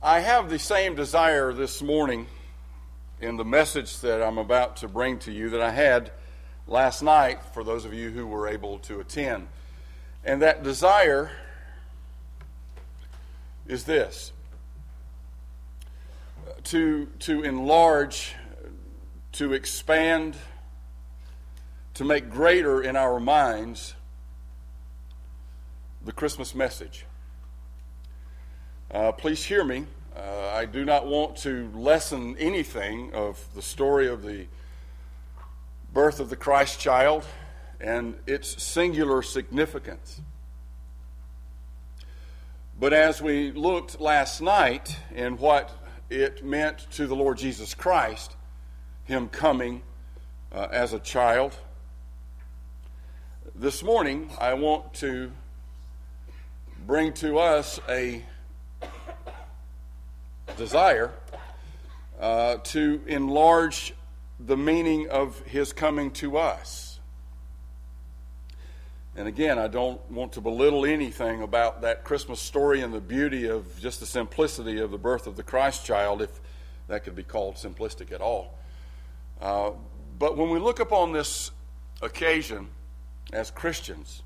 I have the same desire this morning in the message that I'm about to bring to you that I had last night for those of you who were able to attend. And that desire is this: to enlarge, to expand, to make greater in our minds the Christmas message. Please hear me. I do not want to lessen anything of the story of the birth of the Christ child and its singular significance. But as we looked last night in what it meant to the Lord Jesus Christ, Him coming as a child, this morning I want to bring to us a desire to enlarge the meaning of His coming to us. And again, I don't want to belittle anything about that Christmas story and the beauty of just the simplicity of the birth of the Christ child, if that could be called simplistic at all. But when we look upon this occasion as Christians,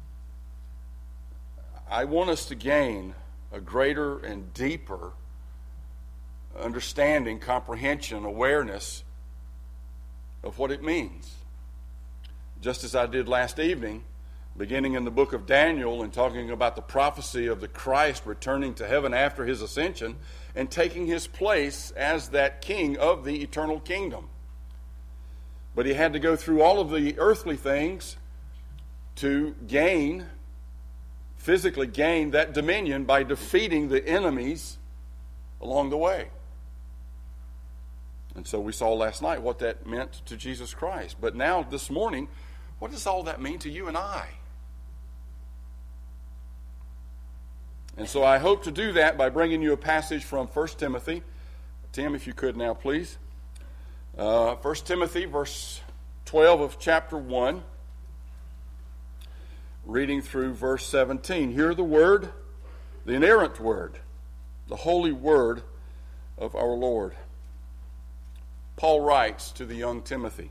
I want us to gain a greater and deeper understanding, comprehension, awareness of what it means. Just as I did last evening, beginning in the book of Daniel and talking about the prophecy of the Christ returning to heaven after His ascension and taking His place as that king of the eternal kingdom. But He had to go through all of the earthly things to physically gain that dominion by defeating the enemies along the way. And so we saw last night what that meant to Jesus Christ. But now, this morning, what does all that mean to you and I? And so I hope to do that by bringing you a passage from 1 Timothy. Tim, if you could now, please. 1 Timothy, verse 12 of chapter 1. Reading through verse 17. Hear the word, the inerrant word, the holy word of our Lord. Paul writes to the young Timothy,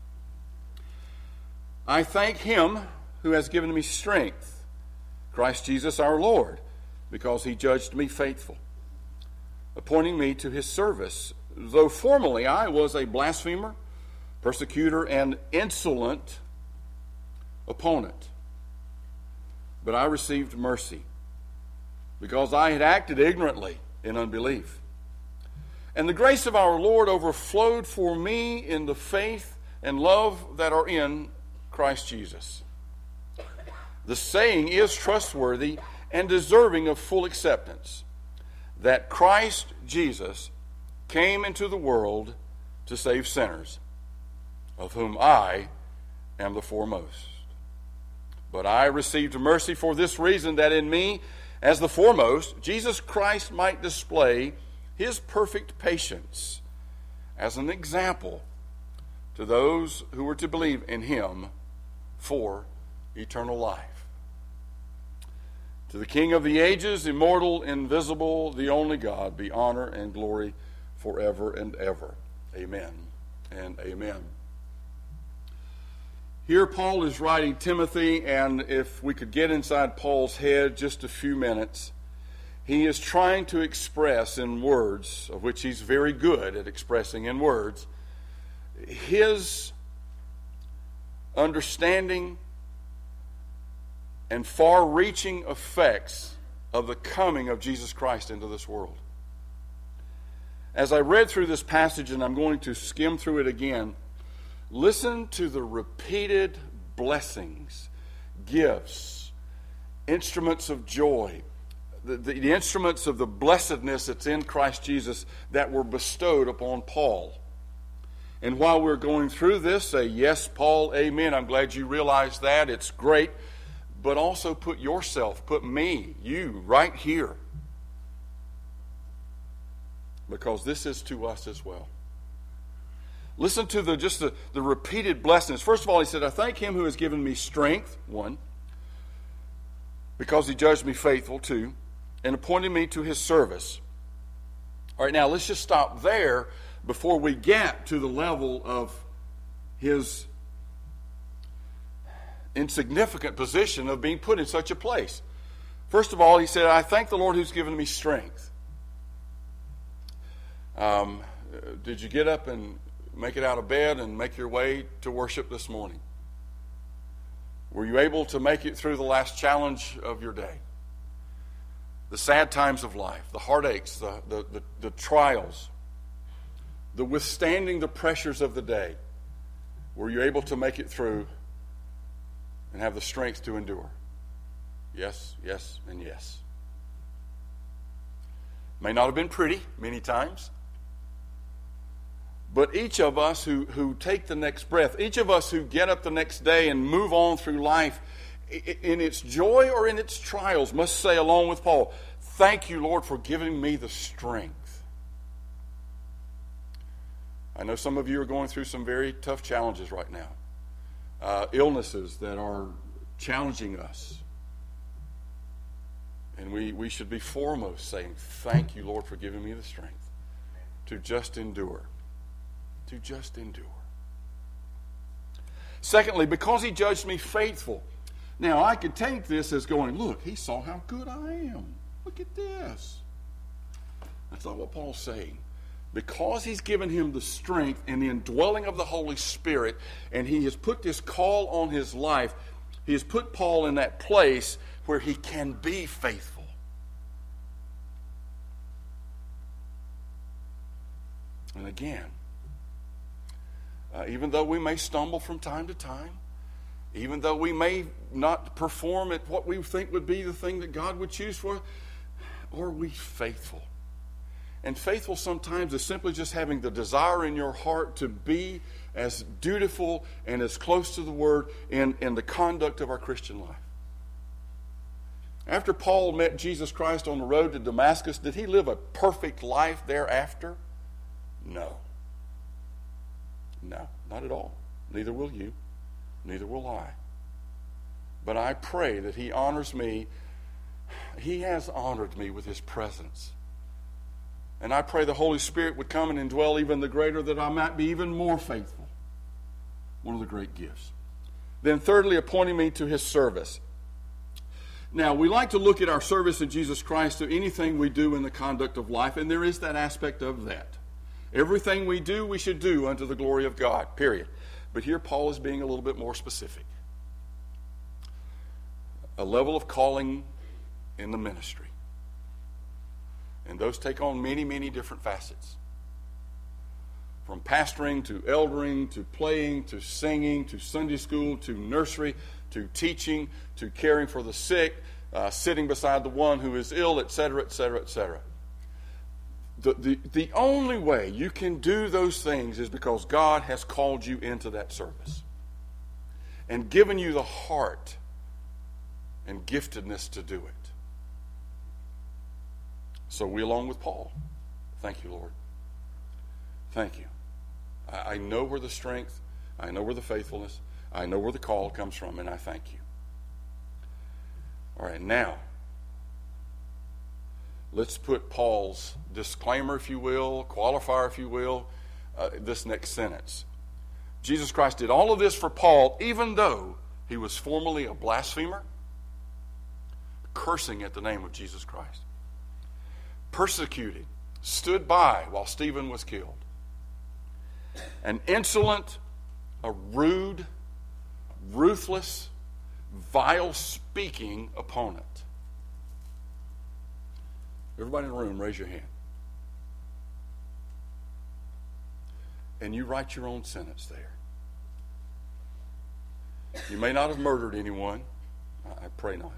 I thank Him who has given me strength, Christ Jesus our Lord, because He judged me faithful, appointing me to His service, though formerly I was a blasphemer, persecutor, and insolent opponent. But I received mercy, because I had acted ignorantly in unbelief. And the grace of our Lord overflowed for me in the faith and love that are in Christ Jesus. The saying is trustworthy and deserving of full acceptance, that Christ Jesus came into the world to save sinners, of whom I am the foremost. But I received mercy for this reason, that in me, as the foremost, Jesus Christ might display His perfect patience as an example to those who were to believe in Him for eternal life. To the King of the ages, immortal, invisible, the only God, be honor and glory forever and ever. Amen and amen. Here Paul is writing Timothy, and if we could get inside Paul's head just a few minutes, he is trying to express in words, of which he's very good at expressing in words, his understanding and far-reaching effects of the coming of Jesus Christ into this world. As I read through this passage, and I'm going to skim through it again, listen to the repeated blessings, gifts, instruments of joy, the instruments of the blessedness that's in Christ Jesus that were bestowed upon Paul. And while we're going through this, say, yes, Paul, amen. I'm glad you realize that. It's great. But also put yourself, put me, you, right here. Because this is to us as well. Listen to the repeated blessings. First of all, he said, I thank Him who has given me strength, 1, because He judged me faithful, 2, and appointed me to His service. All right, now let's just stop there before we get to the level of his insignificant position of being put in such a place. First of all, he said, I thank the Lord who's given me strength. Did you get up and make it out of bed and make your way to worship this morning? Were you able to make it through the last challenge of your day? The sad times of life, the heartaches, the trials, the withstanding the pressures of the day. Were you able to make it through and have the strength to endure? Yes, yes, and yes. May not have been pretty many times, but each of us who take the next breath, each of us who get up the next day and move on through life, in its joy or in its trials, must say along with Paul, thank you, Lord, for giving me the strength. I know some of you are going through some very tough challenges right now. Illnesses that are challenging us. And we should be foremost saying, thank you, Lord, for giving me the strength to just endure. To just endure. Secondly, because he judged me faithful. Now, I could take this as going, look, he saw how good I am. Look at this. That's not what Paul's saying. Because he's given him the strength and the indwelling of the Holy Spirit, and he has put this call on his life, he has put Paul in that place where he can be faithful. And again, even though we may stumble from time to time, even though we may not perform at what we think would be the thing that God would choose for, are we faithful? And faithful sometimes is simply just having the desire in your heart to be as dutiful and as close to the Word in the conduct of our Christian life. After Paul met Jesus Christ on the road to Damascus, did he live a perfect life thereafter? No. No, not at all. Neither will you. Neither will I. But I pray that he honors me. He has honored me with his presence. And I pray the Holy Spirit would come and indwell even the greater, that I might be even more faithful. One of the great gifts. Then thirdly, appointing me to his service. Now, we like to look at our service in Jesus Christ to anything we do in the conduct of life, and there is that aspect of that. Everything we do, we should do unto the glory of God, period. But here Paul is being a little bit more specific. A level of calling in the ministry. And those take on many, many different facets. From pastoring to eldering to playing to singing to Sunday school to nursery to teaching to caring for the sick, sitting beside the one who is ill, etc., etc., etc. The only way you can do those things is because God has called you into that service and given you the heart and giftedness to do it. So we, along with Paul, thank you, Lord. Thank you. I know where the strength, I know where the faithfulness, I know where the call comes from, and I thank you. All right, now, let's put Paul's disclaimer, if you will, qualifier, if you will, this next sentence. Jesus Christ did all of this for Paul, even though he was formerly a blasphemer, cursing at the name of Jesus Christ. Persecuted, stood by while Stephen was killed. An insolent, a rude, ruthless, vile-speaking opponent. Everybody in the room, raise your hand. And you write your own sentence there. You may not have murdered anyone. I pray not.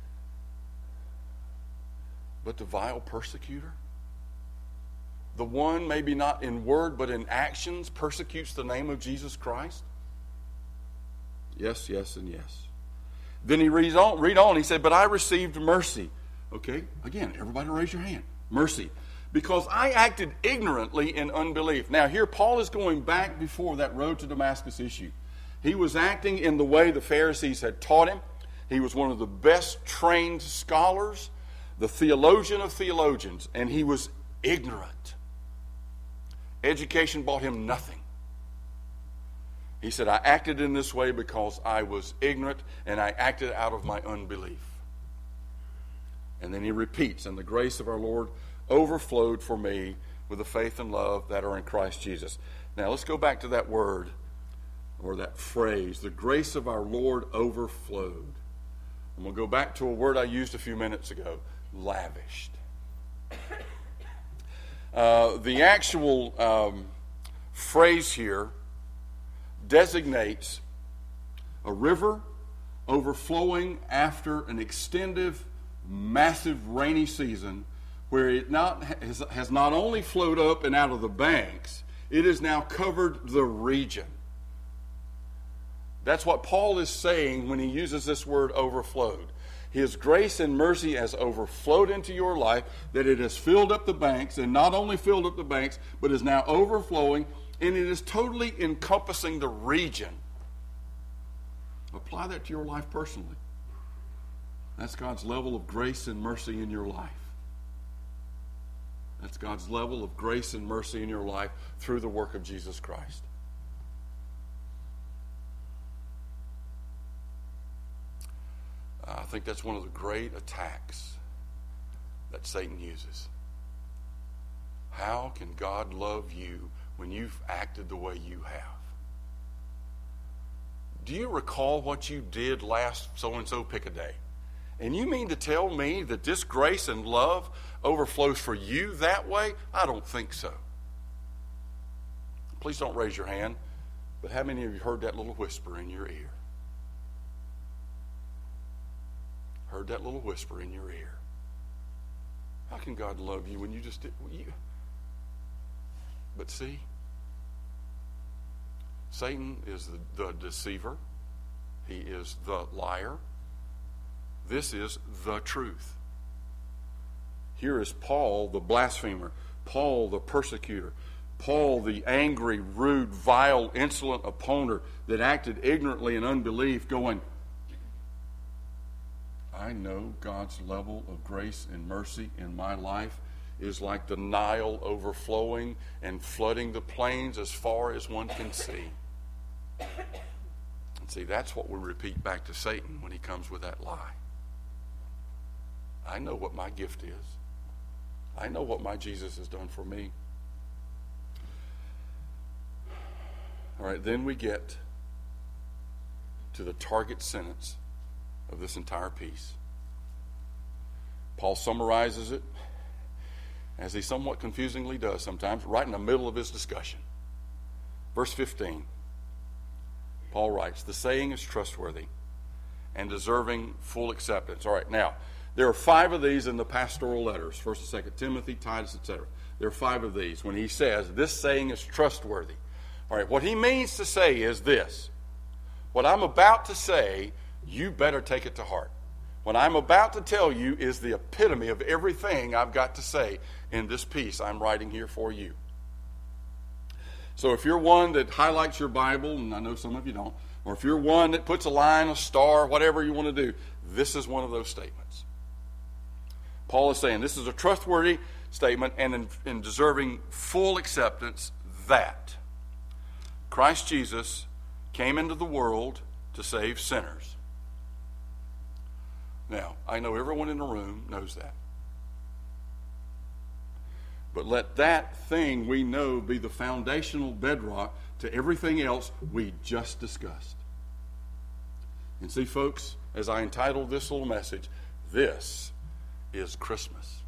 But the vile persecutor, the one maybe not in word but in actions persecutes the name of Jesus Christ. Yes, yes, and yes. Then he read on. He said, but I received mercy. Okay, again, everybody raise your hand. Mercy. Because I acted ignorantly in unbelief. Now here Paul is going back before that road to Damascus issue. He was acting in the way the Pharisees had taught him. He was one of the best trained scholars, the theologian of theologians, and he was ignorant. Education bought him nothing. He said, I acted in this way because I was ignorant and I acted out of my unbelief. And then he repeats, and the grace of our Lord overflowed for me with the faith and love that are in Christ Jesus. Now let's go back to that word or that phrase, the grace of our Lord overflowed. And we'll go back to a word I used a few minutes ago, lavished. The actual phrase here designates a river overflowing after an extensive, massive rainy season where it has not only flowed up and out of the banks, it has now covered the region. That's what Paul is saying when he uses this word overflowed. His grace and mercy has overflowed into your life, that it has filled up the banks, and not only filled up the banks, but is now overflowing, and it is totally encompassing the region. Apply that to your life personally. That's God's level of grace and mercy in your life. That's God's level of grace and mercy in your life through the work of Jesus Christ. I think that's one of the great attacks that Satan uses. How can God love you when you've acted the way you have? Do you recall what you did last so-and-so pick a day? And you mean to tell me that this grace and love overflows for you that way? I don't think so. Please don't raise your hand, but how many of you heard that little whisper in your ear? Heard that little whisper in your ear. How can God love you when you just did? But see, Satan is the deceiver. He is the liar. This is the truth. Here is Paul, the blasphemer. Paul, the persecutor. Paul, the angry, rude, vile, insolent opponent that acted ignorantly in unbelief, going, I know God's level of grace and mercy in my life is like the Nile overflowing and flooding the plains as far as one can see. And see, that's what we repeat back to Satan when he comes with that lie. I know what my gift is. I know what my Jesus has done for me. All right, then we get to the target sentence of this entire piece. Paul summarizes it, as he somewhat confusingly does sometimes, right in the middle of his discussion. Verse 15, Paul writes, the saying is trustworthy and deserving full acceptance. All right, now, there are 5 of these in the pastoral letters, 1st and 2nd Timothy, Titus, etc. There are 5 of these when he says, this saying is trustworthy. All right, what he means to say is this. What I'm about to say, you better take it to heart. What I'm about to tell you is the epitome of everything I've got to say in this piece I'm writing here for you. So if you're one that highlights your Bible, and I know some of you don't, or if you're one that puts a line, a star, whatever you want to do, this is one of those statements. Paul is saying this is a trustworthy statement and in deserving full acceptance that Christ Jesus came into the world to save sinners. Now, I know everyone in the room knows that. But let that thing we know be the foundational bedrock to everything else we just discussed. And see, folks, as I entitled this little message, this is Christmas.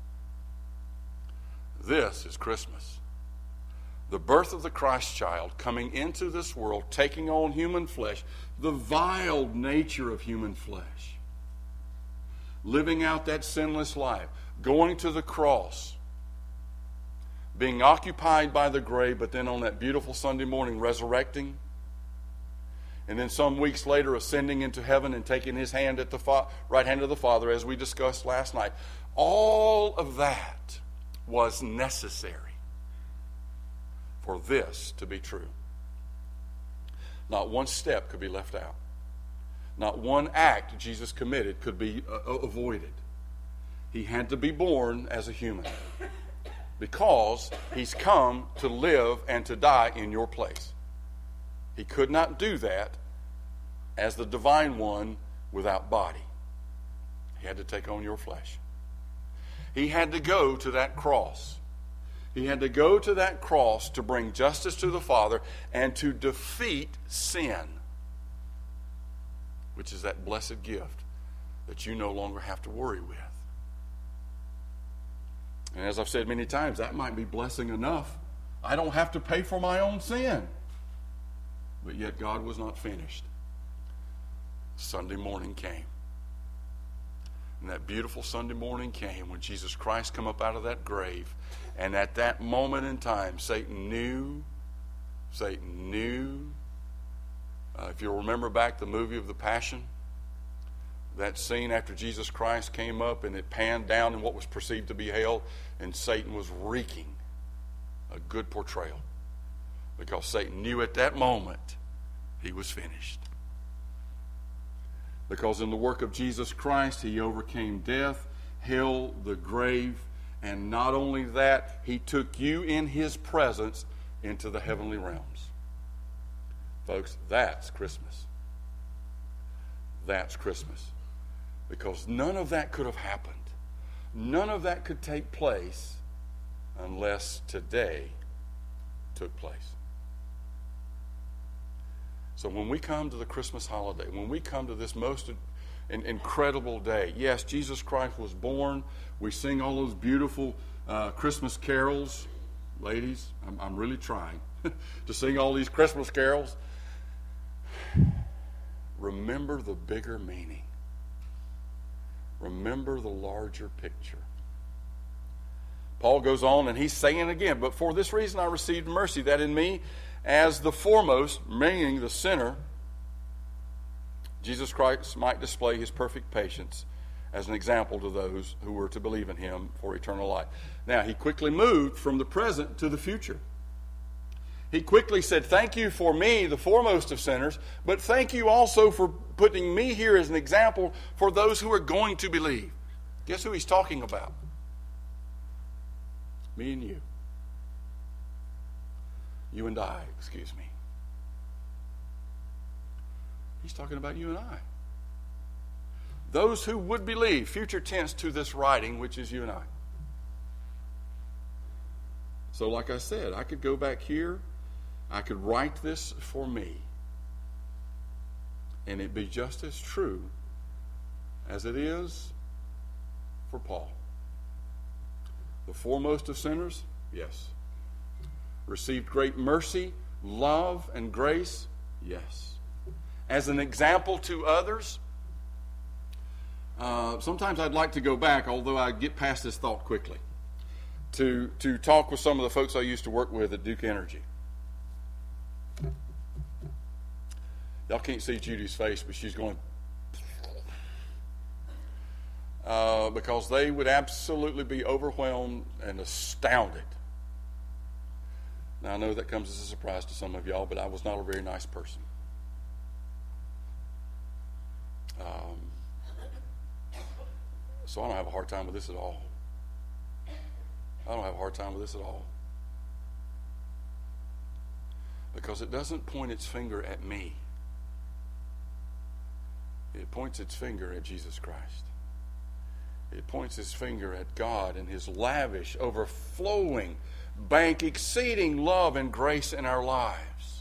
This is Christmas. The birth of the Christ child coming into this world, taking on human flesh, the vile nature of human flesh. Living out that sinless life, going to the cross, being occupied by the grave, but then on that beautiful Sunday morning resurrecting, and then some weeks later ascending into heaven and taking his hand at the right hand of the Father, as we discussed last night. All of that was necessary for this to be true. Not one step could be left out. Not one act Jesus committed could be avoided. He had to be born as a human. because he's come to live and to die in your place. He could not do that as the divine one without body. He had to take on your flesh. He had to go to that cross. He had to go to that cross to bring justice to the Father and to defeat sin, which is that blessed gift that you no longer have to worry with. And as I've said many times, that might be blessing enough. I don't have to pay for my own sin. But yet God was not finished. Sunday morning came. And that beautiful Sunday morning came when Jesus Christ come up out of that grave. And at that moment in time, Satan knew. If you'll remember back the movie of The Passion, that scene after Jesus Christ came up and it panned down in what was perceived to be hell, and Satan was wreaking a good portrayal. Because Satan knew at that moment he was finished. Because in the work of Jesus Christ, he overcame death, hell, the grave, and not only that, he took you in his presence into the heavenly realms. Folks, that's Christmas. That's Christmas. Because none of that could have happened. None of that could take place unless today took place. So when we come to the Christmas holiday, when we come to this most incredible day, yes, Jesus Christ was born. We sing all those beautiful Christmas carols. Ladies, I'm really trying to sing all these Christmas carols. Remember the bigger meaning. Remember the larger picture. Paul goes on and he's saying again, but for this reason I received mercy, that in me, as the foremost, meaning the sinner, Jesus Christ might display his perfect patience as an example to those who were to believe in him for eternal life. Now, he quickly moved from the present to the future. He quickly said, thank you for me, the foremost of sinners, but thank you also for putting me here as an example for those who are going to believe. Guess who he's talking about? Me and you. You and I, excuse me. He's talking about you and I. Those who would believe, future tense to this writing, which is you and I. So like I said, I could go back here. I could write this for me. And it'd be just as true as it is for Paul. The foremost of sinners? Yes. Received great mercy, love, and grace? Yes. As an example to others? Sometimes I'd like to go back, although I get past this thought quickly, to talk with some of the folks I used to work with at Duke Energy. Y'all can't see Judy's face, but she's going... because they would absolutely be overwhelmed and astounded. Now, I know that comes as a surprise to some of y'all, but I was not a very nice person. So I don't have a hard time with this at all. I don't have a hard time with this at all. Because it doesn't point its finger at me. It points its finger at Jesus Christ. It points its finger at God and his lavish, overflowing, bank exceeding love and grace in our lives.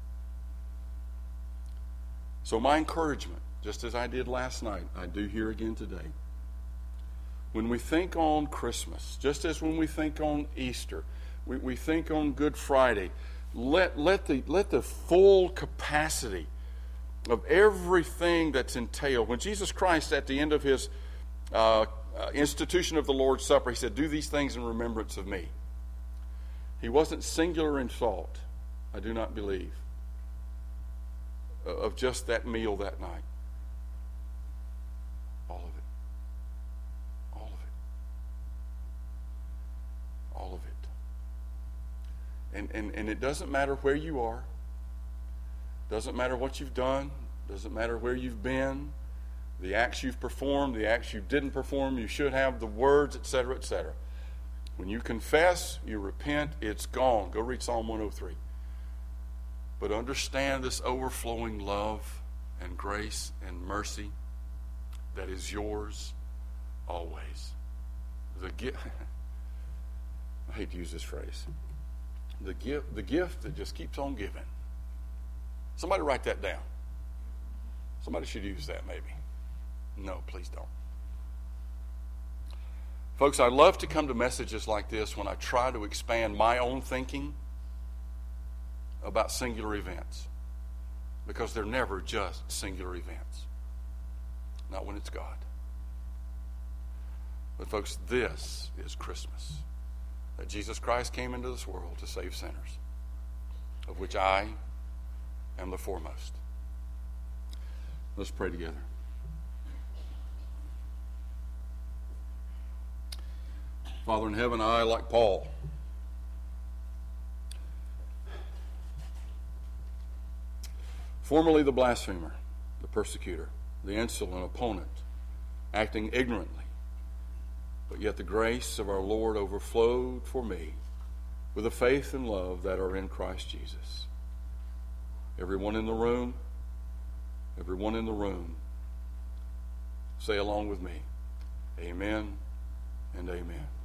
So my encouragement, just as I did last night, I do here again today. When we think on Christmas, just as when we think on Easter, we think on Good Friday, let the full capacity of everything that's entailed. When Jesus Christ, at the end of his institution of the Lord's Supper, he said, do these things in remembrance of me. He wasn't singular in thought, I do not believe, of just that meal that night. All of it. All of it. All of it. And it doesn't matter where you are. Doesn't matter what you've done. Doesn't matter where you've been. The acts you've performed, the acts you didn't perform, you should have, the words, etc., etc. When you confess, you repent, it's gone. Go read Psalm 103. But understand this overflowing love and grace and mercy that is yours always. The gift, I hate to use this phrase. The gift that just keeps on giving. Somebody write that down. Somebody should use that maybe. No, please don't. Folks, I love to come to messages like this when I try to expand my own thinking about singular events, because they're never just singular events. Not when it's God. But folks, this is Christmas. That Jesus Christ came into this world to save sinners, of which I am the foremost. Let's pray together. Father in heaven, I, like Paul, formerly the blasphemer, the persecutor, the insolent opponent, acting ignorantly, but yet the grace of our Lord overflowed for me with the faith and love that are in Christ Jesus. Everyone in the room, say along with me, amen and amen.